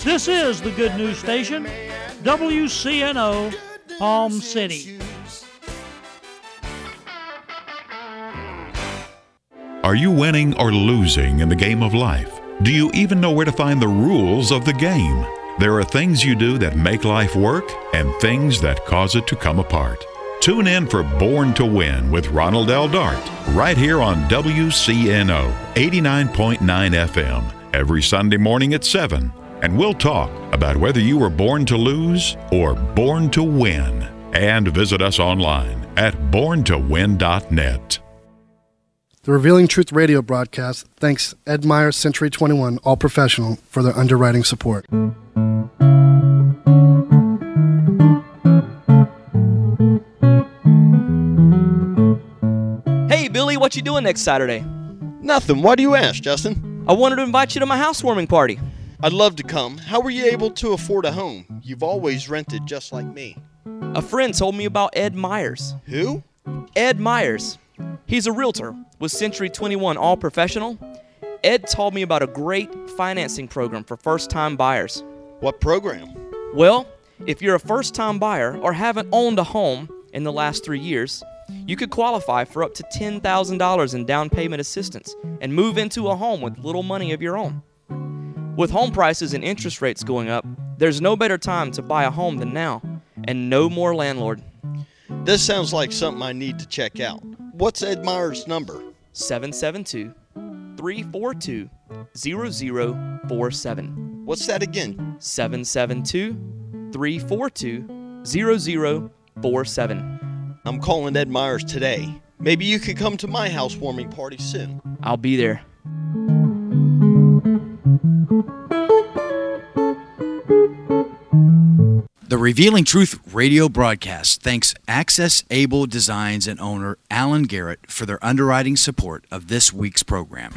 This is the Good News Station, WCNO, Palm City. Are you winning or losing in the game of life? Do you even know where to find the rules of the game? There are things you do that make life work and things that cause it to come apart. Tune in for Born to Win with Ronald L. Dart, right here on WCNO 89.9 FM, every Sunday morning at 7. And we'll talk about whether you were born to lose or born to win. And visit us online at borntowin.net. The Revealing Truth radio broadcast thanks Ed Meyer Century 21 All Professional for their underwriting support. Hey, Billy, what you doing next Saturday? Nothing. Why do you ask, Justin? I wanted to invite you to my housewarming party. I'd love to come. How were you able to afford a home? You've always rented just like me. A friend told me about Ed Myers. Who? Ed Myers. He's a realtor with Century 21 All Professional. Ed told me about a great financing program for first-time buyers. What program? Well, if you're a first-time buyer or haven't owned a home in the last 3 years, you could qualify for up to $10,000 in down payment assistance and move into a home with little money of your own. With home prices and interest rates going up, there's no better time to buy a home than now, and no more landlord. This sounds like something I need to check out. What's Ed Meyer's number? 772-342-0047. What's that again? 772-342-0047. I'm calling Ed Myers today. Maybe you could come to my housewarming party soon. I'll be there. The Revealing Truth radio broadcast thanks Access Able Designs and owner Alan Garrett for their underwriting support of this week's program.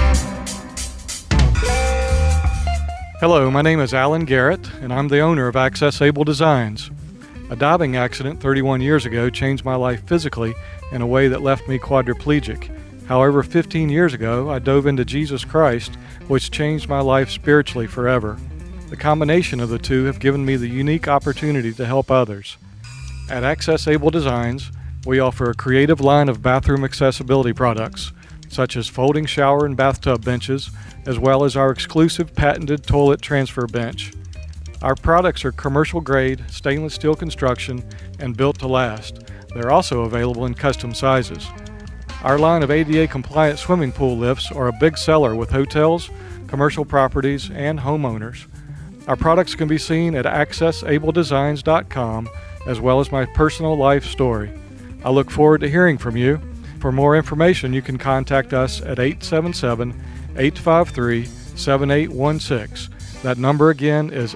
Hello, my name is Alan Garrett, and I'm the owner of Access Able Designs. A diving accident 31 years ago changed my life physically in a way that left me quadriplegic. However, 15 years ago, I dove into Jesus Christ, which changed my life spiritually forever. The combination of the two have given me the unique opportunity to help others. At Access Able Designs, we offer a creative line of bathroom accessibility products, such as folding shower and bathtub benches, as well as our exclusive patented toilet transfer bench. Our products are commercial-grade, stainless steel construction, and built to last. They're also available in custom sizes. Our line of ADA-compliant swimming pool lifts are a big seller with hotels, commercial properties, and homeowners. Our products can be seen at accessabledesigns.com, as well as my personal life story. I look forward to hearing from you. For more information, you can contact us at 877-853-7816. That number again is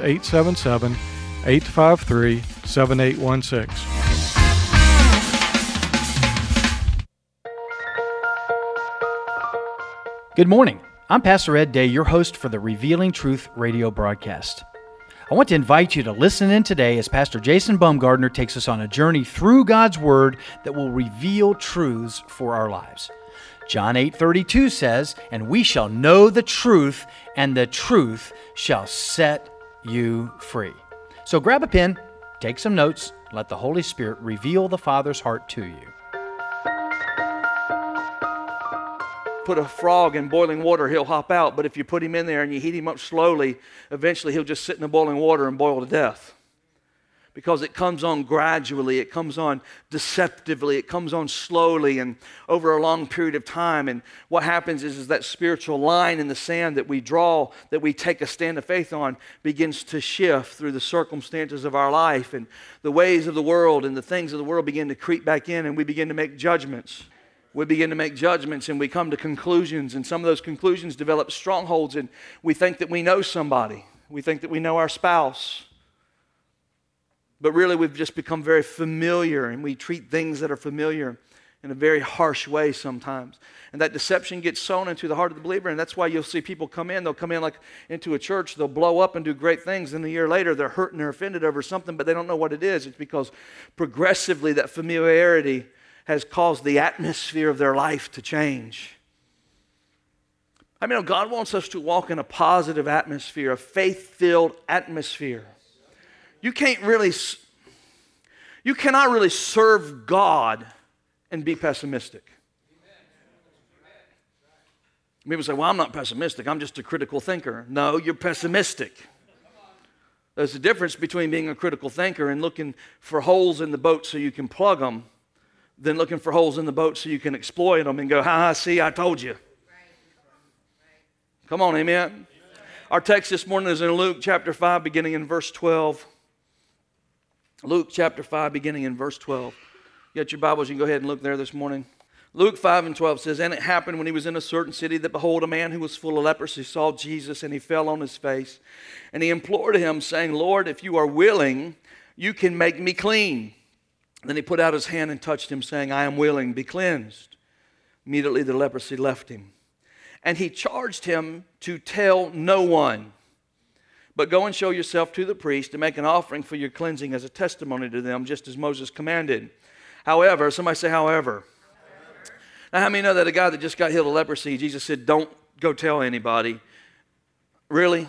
877-853-7816. Good morning. I'm Pastor Ed Day, your host for the Revealing Truth radio broadcast. I want to invite you to listen in today as Pastor Jason Baumgardner takes us on a journey through God's Word that will reveal truths for our lives. John 8:32 says, "And we shall know the truth, and the truth shall set you free." So grab a pen, take some notes, let the Holy Spirit reveal the Father's heart to you. Put a frog in boiling water, he'll hop out. But if you put him in there and you heat him up slowly, eventually he'll just sit in the boiling water and boil to death. Because it comes on gradually, it comes on deceptively, it comes on slowly and over a long period of time. And what happens is that spiritual line in the sand that we draw, that we take a stand of faith on, begins to shift through the circumstances of our life. And the ways of the world and the things of the world begin to creep back in, and we begin to make judgments. We begin to make judgments and we come to conclusions, and some of those conclusions develop strongholds, and we think that we know somebody. We think that we know our spouse. But really we've just become very familiar, and we treat things that are familiar in a very harsh way sometimes. And that deception gets sown into the heart of the believer, and that's why you'll see people come in. They'll come in like into a church, they'll blow up and do great things, and a year later they're hurt and they're offended over something, but they don't know what it is. It's because progressively that familiarity has caused the atmosphere of their life to change. I mean, God wants us to walk in a positive atmosphere, a faith-filled atmosphere. You cannot really serve God and be pessimistic. People say, well, I'm not pessimistic. I'm just a critical thinker. No, you're pessimistic. There's a difference between being a critical thinker and looking for holes in the boat so you can plug them than looking for holes in the boat so you can exploit them and go, ha, see, I told you. Come on, amen. Our text this morning is in Luke chapter 5, beginning in verse 12. Luke chapter 5, beginning in verse 12. You got your Bibles, you can go ahead and look there this morning. Luke 5 and 12 says, And it happened when he was in a certain city that, behold, a man who was full of leprosy saw Jesus, and he fell on his face. And he implored him, saying, Lord, if you are willing, you can make me clean. Then he put out his hand and touched him, saying, I am willing, be cleansed. Immediately the leprosy left him. And he charged him to tell no one, but go and show yourself to the priest and make an offering for your cleansing as a testimony to them, just as Moses commanded. However, somebody say, however. Now, how many know that a guy that just got healed of leprosy, Jesus said, don't go tell anybody? Really?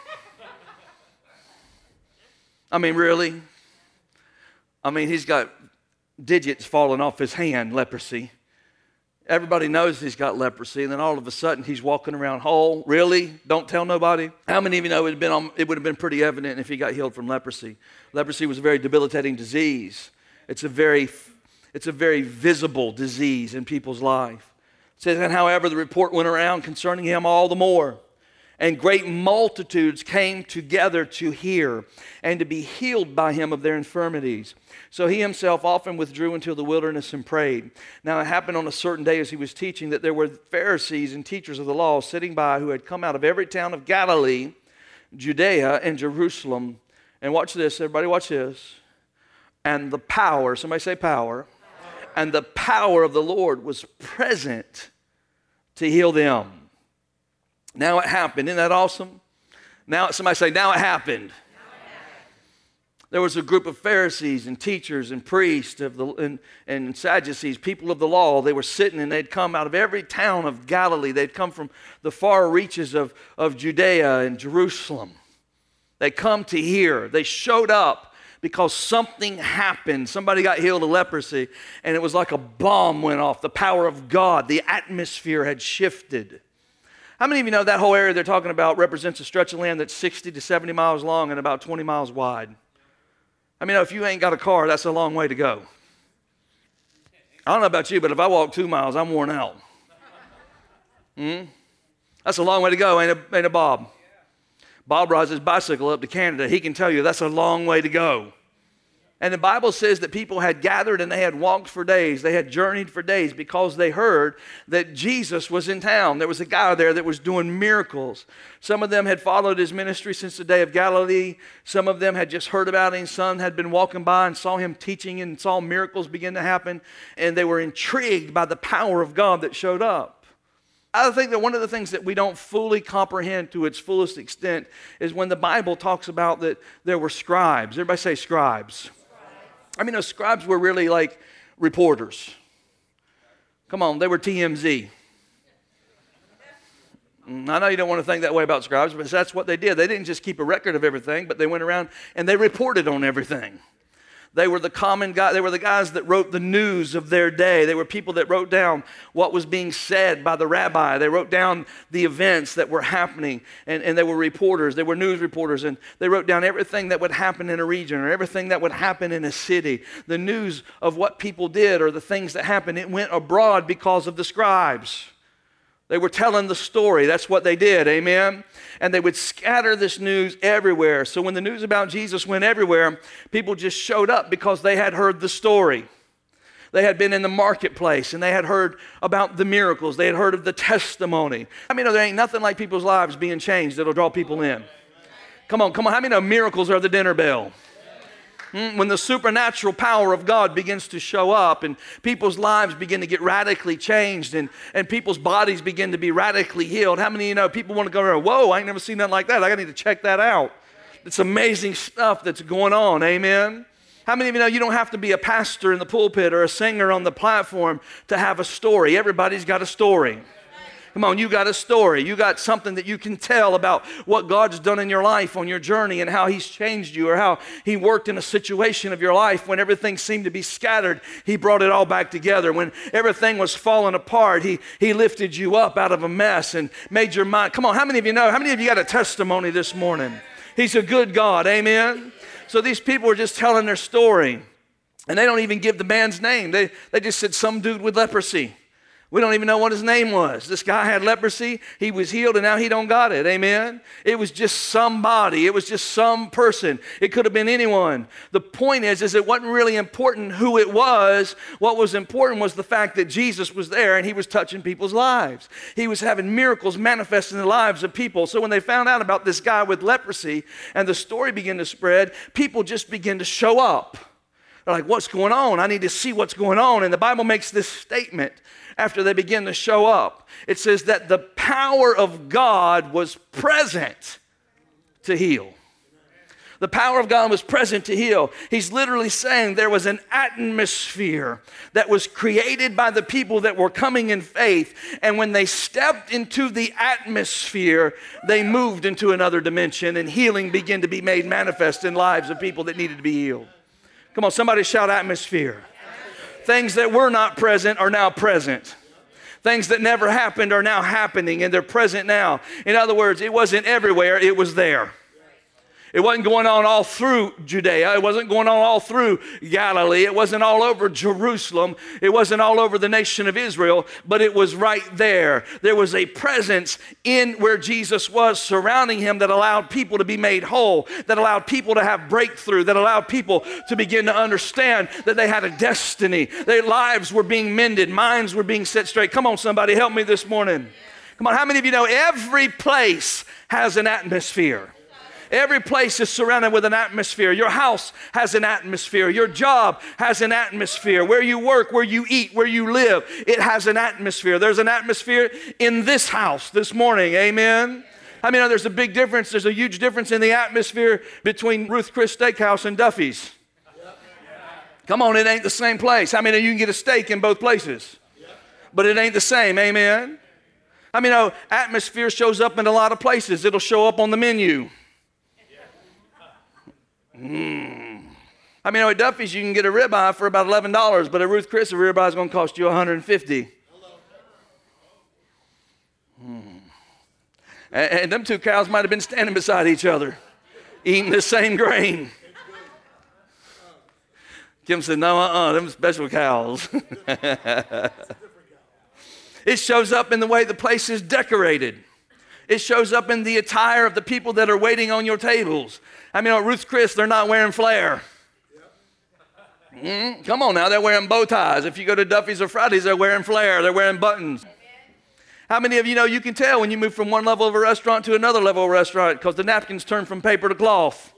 I mean, really? I mean, he's got digits falling off his hand, leprosy. Everybody knows he's got leprosy, and then all of a sudden he's walking around whole. Really? Don't tell nobody? How many of you know it would have been pretty evident if he got healed from leprosy? Leprosy was a very debilitating disease. It's a very visible disease in people's life. It says, and however, the report went around concerning him all the more. And great multitudes came together to hear and to be healed by him of their infirmities. So he himself often withdrew into the wilderness and prayed. Now it happened on a certain day as he was teaching that there were Pharisees and teachers of the law sitting by who had come out of every town of Galilee, Judea, and Jerusalem. And watch this, everybody watch this. And the power, somebody say power. And the power of the Lord was present to heal them. Now it happened. Isn't that awesome? Now, somebody say, now it happened. There was a group of Pharisees and teachers and priests and Sadducees, people of the law. They were sitting, and they'd come out of every town of Galilee. They'd come from the far reaches of Judea and Jerusalem. They come to hear. They showed up because something happened. Somebody got healed of leprosy, and it was like a bomb went off. The power of God, the atmosphere had shifted. How many of you know that whole area they're talking about represents a stretch of land that's 60 to 70 miles long and about 20 miles wide? I mean, if you ain't got a car, that's a long way to go. I don't know about you, but if I walk 2 miles, I'm worn out. That's a long way to go, ain't it, Bob? Bob rides his bicycle up to Canada. He can tell you that's a long way to go. And the Bible says that people had gathered and they had walked for days. They had journeyed for days because they heard that Jesus was in town. There was a guy there that was doing miracles. Some of them had followed his ministry since the day of Galilee. Some of them had just heard about him. Some had been walking by and saw him teaching and saw miracles begin to happen. And they were intrigued by the power of God that showed up. I think that one of the things that we don't fully comprehend to its fullest extent is when the Bible talks about that there were scribes. Everybody say scribes. I mean, those scribes were really like reporters. Come on, they were TMZ. I know you don't want to think that way about scribes, but that's what they did. They didn't just keep a record of everything, but they went around and they reported on everything. They were the common guys. They were the guys that wrote the news of their day. They were people that wrote down what was being said by the rabbi. They wrote down the events that were happening, and they were reporters. They were news reporters, and they wrote down everything that would happen in a region or everything that would happen in a city. The news of what people did or the things that happened, it went abroad because of the scribes. They were telling the story. That's what they did, amen? And they would scatter this news everywhere. So when the news about Jesus went everywhere, people just showed up because they had heard the story. They had been in the marketplace and they had heard about the miracles. They had heard of the testimony. I mean, there ain't nothing like people's lives being changed that'll draw people in. Come on. How many know miracles are the dinner bell? When the supernatural power of God begins to show up and people's lives begin to get radically changed and people's bodies begin to be radically healed. How many of you know people want to go around, whoa, I ain't never seen nothing like that. I need to check that out. It's amazing stuff that's going on, amen? How many of you know you don't have to be a pastor in the pulpit or a singer on the platform to have a story? Everybody's got a story. Come on, you got a story. You got something that you can tell about what God's done in your life on your journey and how He's changed you, or how He worked in a situation of your life when everything seemed to be scattered. He brought it all back together. When everything was falling apart, He lifted you up out of a mess and made your mind. Come on, how many of you know? How many of you got a testimony this morning? He's a good God, amen? So these people were just telling their story, and they don't even give the man's name. They just said some dude with leprosy. We don't even know what his name was. This guy had leprosy. He was healed, and now he don't got it. Amen? It was just somebody. It was just some person. It could have been anyone. The point is it wasn't really important who it was. What was important was the fact that Jesus was there, and He was touching people's lives. He was having miracles manifest in the lives of people. So when they found out about this guy with leprosy, and the story began to spread, people just began to show up. They're like, what's going on? I need to see what's going on. And the Bible makes this statement after they begin to show up. It says that the power of God was present to heal. The power of God was present to heal. He's literally saying there was an atmosphere that was created by the people that were coming in faith. And when they stepped into the atmosphere, they moved into another dimension, and healing began to be made manifest in lives of people that needed to be healed. Come on, somebody shout atmosphere. Things that were not present are now present. Things that never happened are now happening, and they're present now. In other words, it wasn't everywhere, it was there. It wasn't going on all through Judea. It wasn't going on all through Galilee. It wasn't all over Jerusalem. It wasn't all over the nation of Israel, but it was right there. There was a presence in where Jesus was surrounding Him that allowed people to be made whole, that allowed people to have breakthrough, that allowed people to begin to understand that they had a destiny. Their lives were being mended. Minds were being set straight. Come on, somebody, help me this morning. Come on, how many of you know every place has an atmosphere? Every place is surrounded with an atmosphere. Your house has an atmosphere. Your job has an atmosphere. Where you work, where you eat, where you live, it has an atmosphere. There's an atmosphere in this house this morning. Amen? I mean, there's a big difference. There's a huge difference in the atmosphere between Ruth Chris Steakhouse and Duffy's. Come on, it ain't the same place. I mean, you can get a steak in both places, but it ain't the same. Amen? I mean, atmosphere shows up in a lot of places. It'll show up on the menu. I mean, at Duffy's you can get a ribeye for about $11, but at Ruth Chris a ribeye is going to cost you $150. And them two cows might have been standing beside each other, eating the same grain. Kim said, no, them special cows. It shows up in the way the place is decorated. It shows up in the attire of the people that are waiting on your tables. I mean, at Ruth Chris, they're not wearing flair. Come on now, they're wearing bow ties. If you go to Duffy's or Fridays, they're wearing flair. They're wearing buttons. How many of you know you can tell when you move from one level of a restaurant to another level of a restaurant because the napkins turn from paper to cloth?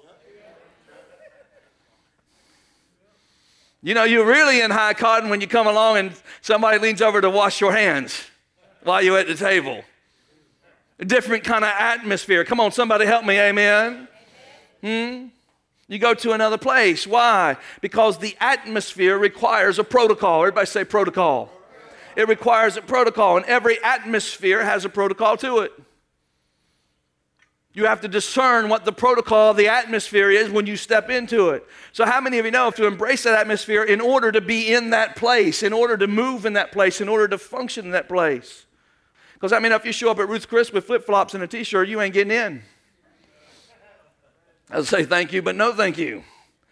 You know, you're really in high cotton when you come along and somebody leans over to wash your hands while you're at the table. A different kind of atmosphere. Come on, somebody help me, amen? You go to another place. Why? Because the atmosphere requires a protocol. Everybody say protocol. It requires a protocol, and every atmosphere has a protocol to it. You have to discern what the protocol of the atmosphere is when you step into it. So how many of you know to embrace that atmosphere in order to be in that place, in order to move in that place, in order to function in that place? Because I mean, if you show up at Ruth Chris with flip-flops and a t-shirt, you ain't getting in. I'll say thank you, but no thank you.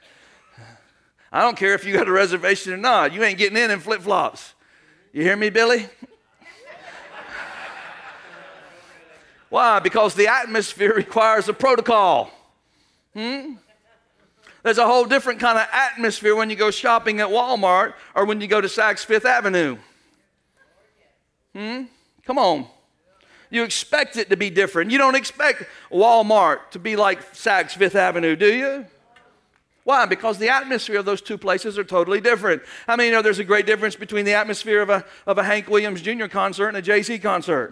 I don't care if you got a reservation or not. You ain't getting in flip-flops. You hear me, Billy? Why? Because the atmosphere requires a protocol. There's a whole different kind of atmosphere when you go shopping at Walmart or when you go to Saks Fifth Avenue. Come on. You expect it to be different. You don't expect Walmart to be like Saks Fifth Avenue, do you? Why? Because the atmosphere of those two places are totally different. I mean, you know, there's a great difference between the atmosphere of a Hank Williams Jr. concert and a Jay-Z concert.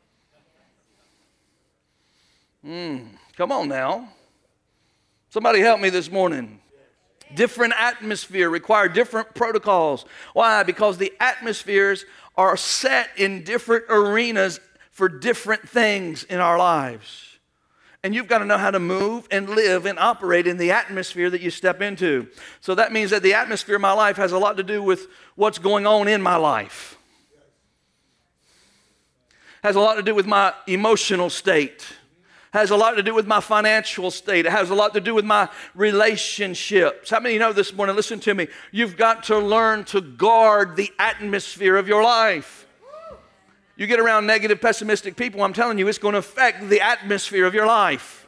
Come on now. Somebody help me this morning. Different atmosphere require different protocols. Why? Because the atmospheres are set in different arenas for different things in our lives. And you've got to know how to move and live and operate in the atmosphere that you step into. So that means that the atmosphere of my life has a lot to do with what's going on in my life. Has a lot to do with my emotional state. Has a lot to do with my financial state. It has a lot to do with my relationships. How many of you know this morning? Listen to me. You've got to learn to guard the atmosphere of your life. You get around negative, pessimistic people, I'm telling you, it's going to affect the atmosphere of your life.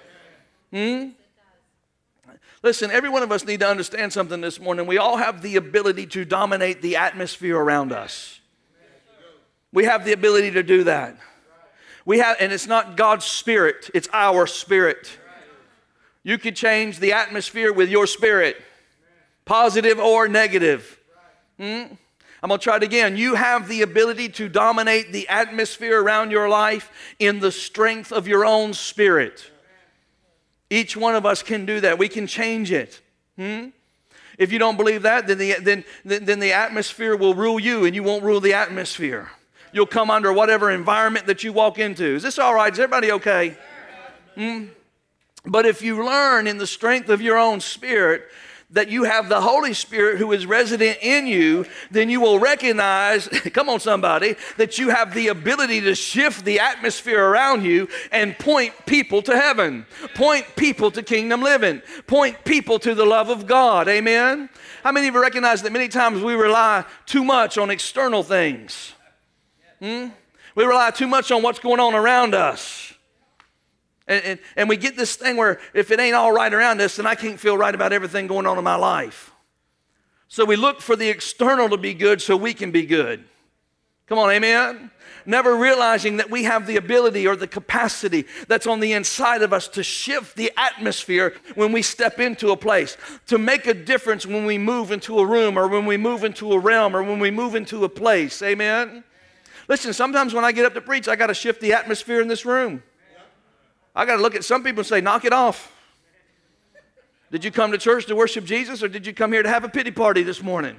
Listen, every one of us need to understand something this morning. We all have the ability to dominate the atmosphere around us. We have the ability to do that. And it's not God's spirit, it's our spirit. You can change the atmosphere with your spirit, positive or negative. I'm going to try it again. You have the ability to dominate the atmosphere around your life in the strength of your own spirit. Each one of us can do that. We can change it. If you don't believe that, then the atmosphere will rule you and you won't rule the atmosphere. You'll come under whatever environment that you walk into. Is this all right? Is everybody okay? But if you learn in the strength of your own spirit that you have the Holy Spirit who is resident in you, then you will recognize, come on somebody, that you have the ability to shift the atmosphere around you and point people to heaven, point people to kingdom living, point people to the love of God. Amen? How many of you recognize that many times we rely too much on external things? We rely too much on what's going on around us. And we get this thing where if it ain't all right around us, then I can't feel right about everything going on in my life. So we look for the external to be good so we can be good. Come on, amen? Never realizing that we have the ability or the capacity that's on the inside of us to shift the atmosphere when we step into a place, to make a difference when we move into a room or when we move into a realm or when we move into a place. Amen? Listen, sometimes when I get up to preach, I got to shift the atmosphere in this room. I got to look at some people and say, knock it off. Did you come to church to worship Jesus or did you come here to have a pity party this morning?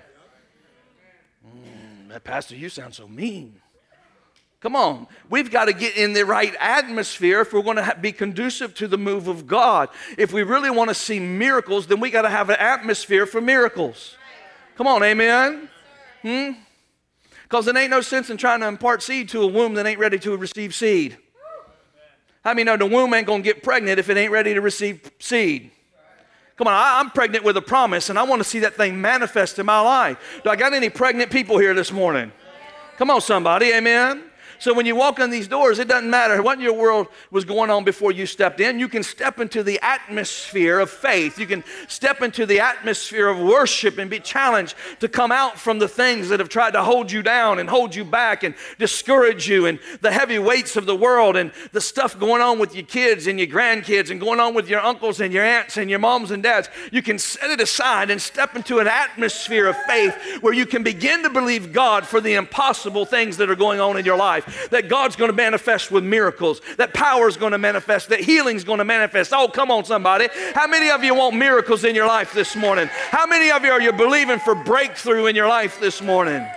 Pastor, you sound so mean. Come on. We've got to get in the right atmosphere if we're going to be conducive to the move of God. If we really want to see miracles, then we got to have an atmosphere for miracles. Come on, amen? Because there ain't no sense in trying to impart seed to a womb that ain't ready to receive seed. How many know the womb ain't going to get pregnant if it ain't ready to receive seed? Come on, I'm pregnant with a promise, and I want to see that thing manifest in my life. Do I got any pregnant people here this morning? Come on, somebody, amen? So when you walk in these doors, it doesn't matter what in your world was going on before you stepped in. You can step into the atmosphere of faith. You can step into the atmosphere of worship and be challenged to come out from the things that have tried to hold you down and hold you back and discourage you and the heavy weights of the world and the stuff going on with your kids and your grandkids and going on with your uncles and your aunts and your moms and dads. You can set it aside and step into an atmosphere of faith where you can begin to believe God for the impossible things that are going on in your life. That God's going to manifest with miracles, that power is going to manifest, that healing is going to manifest. Oh, come on, somebody. How many of you want miracles in your life this morning? How many of you are believing for breakthrough in your life this morning?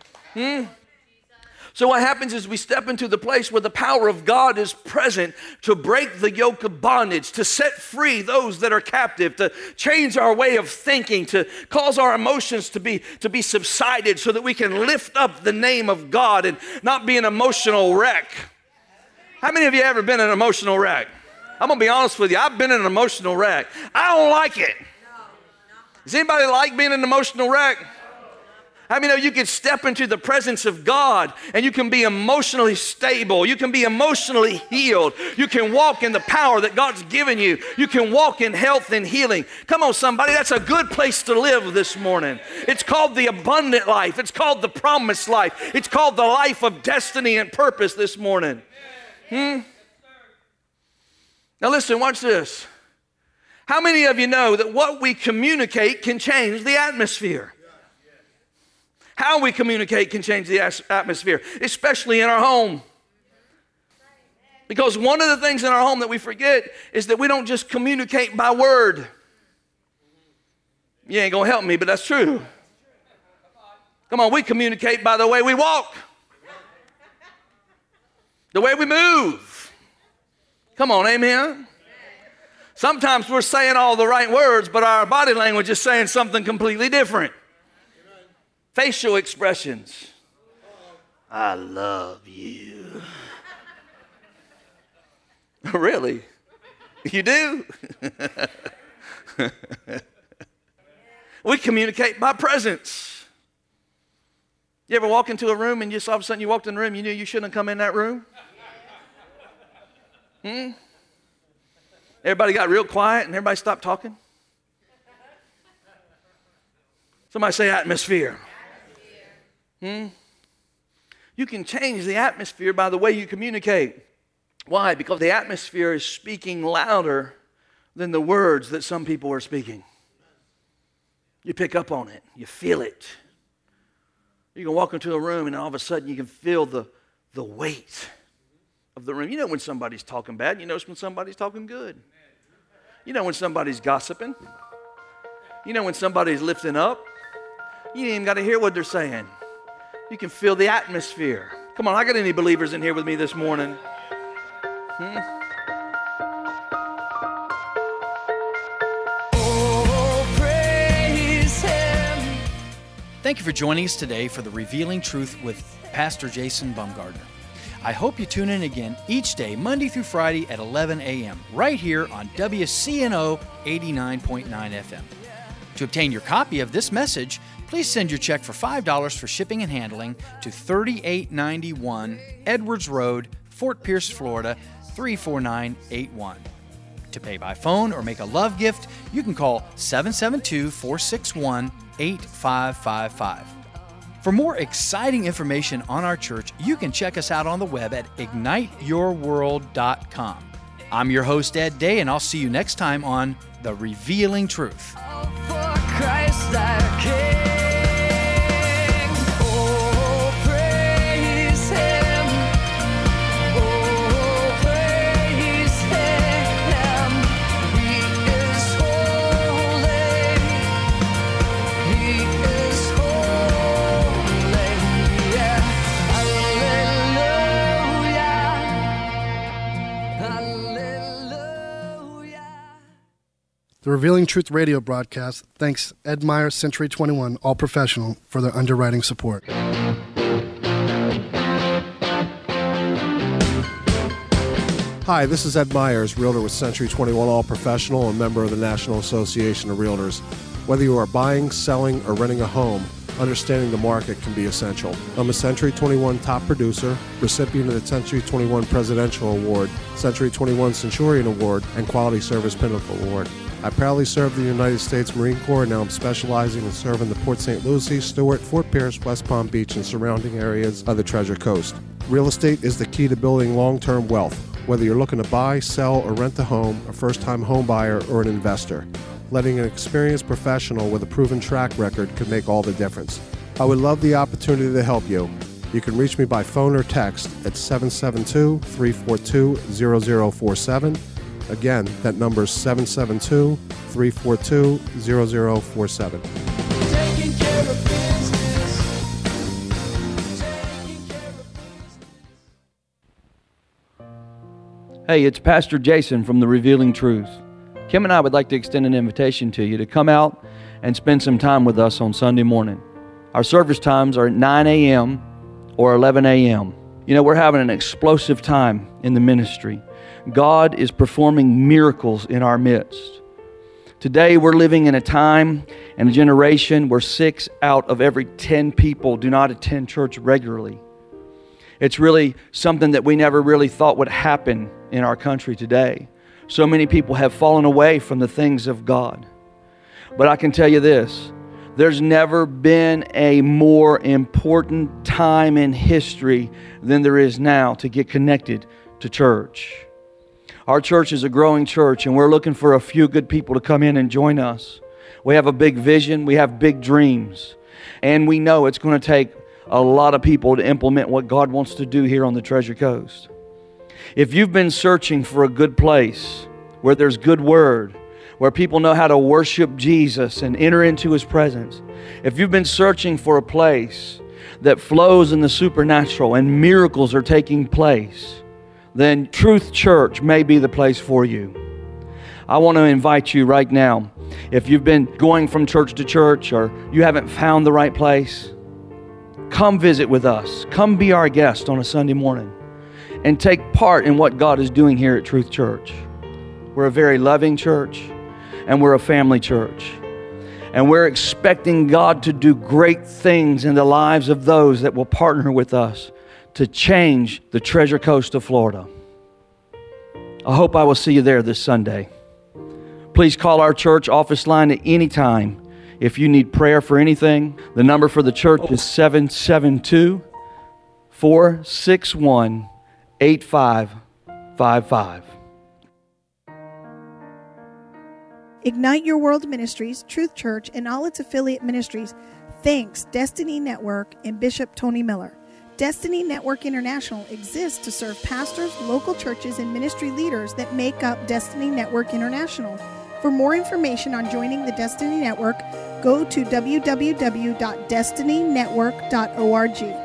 So what happens is we step into the place where the power of God is present to break the yoke of bondage, to set free those that are captive, to change our way of thinking, to cause our emotions to be subsided so that we can lift up the name of God and not be an emotional wreck. How many of you ever been an emotional wreck? I'm going to be honest with you. I've been an emotional wreck. I don't like it. Does anybody like being an emotional wreck? How many of you can step into the presence of God and you can be emotionally stable? You can be emotionally healed. You can walk in the power that God's given you. You can walk in health and healing. Come on, somebody. That's a good place to live this morning. It's called the abundant life. It's called the promised life. It's called the life of destiny and purpose this morning. Now listen, watch this. How many of you know that what we communicate can change the atmosphere? How we communicate can change the atmosphere, especially in our home. Because one of the things in our home that we forget is that we don't just communicate by word. You ain't going to help me, but that's true. Come on, we communicate by the way we walk. The way we move. Come on, amen? Sometimes we're saying all the right words, but our body language is saying something completely different. Facial expressions. I love you. Really? You do? We communicate by presence. You ever walk into a room and just all of a sudden you walked in the room, you knew you shouldn't have come in that room? Everybody got real quiet and everybody stopped talking? Somebody say atmosphere. You can change the atmosphere by the way you communicate. Why? Because the atmosphere is speaking louder than the words that some people are speaking. You pick up on it. You feel it. You can walk into a room and all of a sudden you can feel the weight of the room. You know when somebody's talking bad. You know when somebody's talking good. You know when somebody's gossiping. You know when somebody's lifting up. You ain't even got to hear what they're saying. You can feel the atmosphere. Come on, I got any believers in here with me this morning? Thank you for joining us today for the Revealing Truth with Pastor Jason Bumgardner. I hope you tune in again each day, Monday through Friday at 11 a.m., right here on WCNO 89.9 FM. To obtain your copy of this message, please send your check for $5 for shipping and handling to 3891 Edwards Road, Fort Pierce, Florida, 34981. To pay by phone or make a love gift, you can call 772-461-8555. For more exciting information on our church, you can check us out on the web at igniteyourworld.com. I'm your host, Ed Day, and I'll see you next time on The Revealing Truth. The Revealing Truth radio broadcast thanks Ed Meyer, Century 21, All Professional, for their underwriting support. Hi, this is Ed Myers, Realtor with Century 21 All Professional and member of the National Association of Realtors. Whether you are buying, selling, or renting a home, understanding the market can be essential. I'm a Century 21 top producer, recipient of the Century 21 Presidential Award, Century 21 Centurion Award, and Quality Service Pinnacle Award. I proudly serve the United States Marine Corps, and now I'm specializing in serving the Port St. Lucie, Stewart, Fort Pierce, West Palm Beach, and surrounding areas of the Treasure Coast. Real estate is the key to building long-term wealth, whether you're looking to buy, sell, or rent a home, a first-time home buyer, or an investor. Letting an experienced professional with a proven track record could make all the difference. I would love the opportunity to help you. You can reach me by phone or text at 772-342-0047. Again, that number is 772-342-0047. Hey, it's Pastor Jason from The Revealing Truth. Kim and I would like to extend an invitation to you to come out and spend some time with us on Sunday morning. Our service times are at 9 a.m. or 11 a.m. You know, we're having an explosive time in the ministry. God is performing miracles in our midst. Today, we're living in a time and a generation where 6 out of every 10 people do not attend church regularly. It's really something that we never really thought would happen in our country today. So many people have fallen away from the things of God. But I can tell you this, there's never been a more important time in history than there is now to get connected to church. Our church is a growing church, and we're looking for a few good people to come in and join us. We have a big vision, we have big dreams, and we know it's going to take a lot of people to implement what God wants to do here on the Treasure Coast. If you've been searching for a good place where there's good word, where people know how to worship Jesus and enter into His presence, if you've been searching for a place that flows in the supernatural and miracles are taking place, then Truth Church may be the place for you. I want to invite you right now. If you've been going from church to church or you haven't found the right place, come visit with us. Come be our guest on a Sunday morning and take part in what God is doing here at Truth Church. We're a very loving church, and we're a family church. And we're expecting God to do great things in the lives of those that will partner with us to change the Treasure Coast of Florida. I hope I will see you there this Sunday. Please call our church office line at any time if you need prayer for anything. The number for the church is 772-461-8555. Ignite Your World Ministries, Truth Church, and all its affiliate ministries thanks Destiny Network and Bishop Tony Miller. Destiny Network International exists to serve pastors, local churches, and ministry leaders that make up Destiny Network International. For more information on joining the Destiny Network, go to www.destinynetwork.org.